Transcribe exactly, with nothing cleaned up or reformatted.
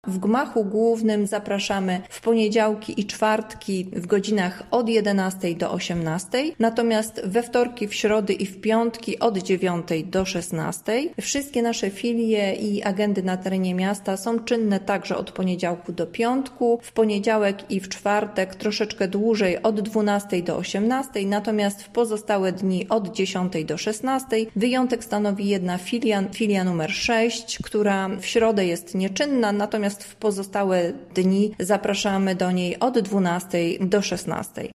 W gmachu głównym zapraszamy w poniedziałki i czwartki w godzinach od jedenastej do osiemnastej, natomiast we wtorki, w środy i w piątki od dziewiątej do szesnastej. Wszystkie nasze filie i agendy na terenie miasta są czynne także od poniedziałku do piątku, w poniedziałek i w czwartek troszeczkę dłużej od dwunastej do osiemnastej, natomiast w pozostałe dni od dziesiątej do szesnastej. Wyjątek stanowi jedna filia, filia numer sześć, która w środę jest nieczynna, natomiast w pozostałe dni zapraszamy do niej od dwunastej do szesnastej.